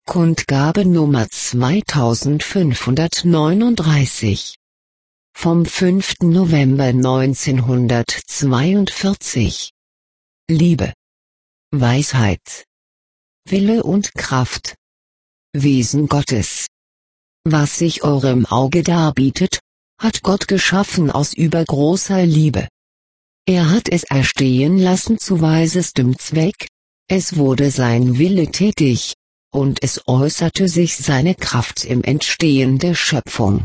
Kundgabe Nummer 2539. Vom 5. November 1942. Liebe, Weisheit, Wille und Kraft. Wesen Gottes. Was sich eurem Auge darbietet, hat Gott geschaffen aus übergroßer Liebe. Er hat es erstehen lassen zu weisestem Zweck, es wurde sein Wille tätig, und es äußerte sich seine Kraft im Entstehen der Schöpfung.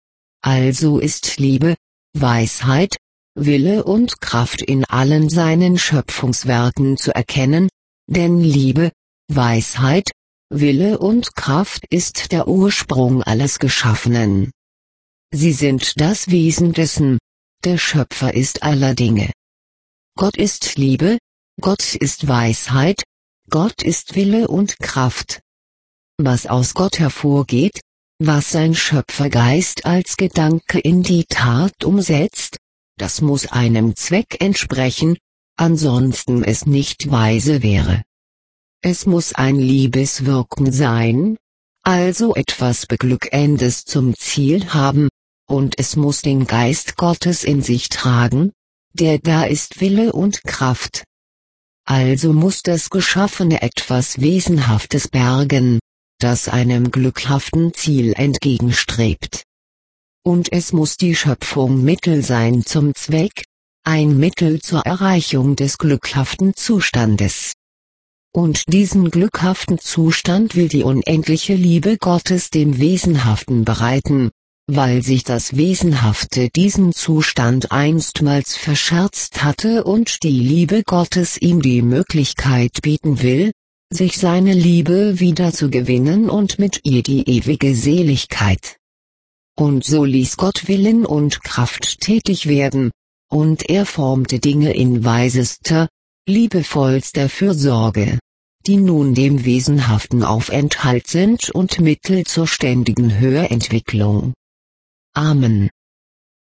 Also ist Liebe, Weisheit, Wille und Kraft in allen seinen Schöpfungswerken zu erkennen, denn Liebe, Weisheit, Wille und Kraft ist der Ursprung alles Geschaffenen. Sie sind das Wesen dessen, der Schöpfer ist aller Dinge. Gott ist Liebe, Gott ist Weisheit, Gott ist Wille und Kraft. Was aus Gott hervorgeht, was sein Schöpfergeist als Gedanke in die Tat umsetzt, das muss einem Zweck entsprechen, ansonsten es nicht weise wäre. Es muss ein Liebeswirken sein, also etwas Beglückendes zum Ziel haben, und es muss den Geist Gottes in sich tragen, der da ist Wille und Kraft. Also muss das Geschaffene etwas Wesenhaftes bergen, das einem glückhaften Ziel entgegenstrebt. Und es muss die Schöpfung Mittel sein zum Zweck, ein Mittel zur Erreichung des glückhaften Zustandes. Und diesen glückhaften Zustand will die unendliche Liebe Gottes dem Wesenhaften bereiten, weil sich das Wesenhafte diesen Zustand einstmals verscherzt hatte und die Liebe Gottes ihm die Möglichkeit bieten will, sich seine Liebe wieder zu gewinnen und mit ihr die ewige Seligkeit. Und so ließ Gott Willen und Kraft tätig werden, und er formte Dinge in weisester, liebevollster Fürsorge, die nun dem Wesenhaften Aufenthalt sind und Mittel zur ständigen Höherentwicklung. Amen.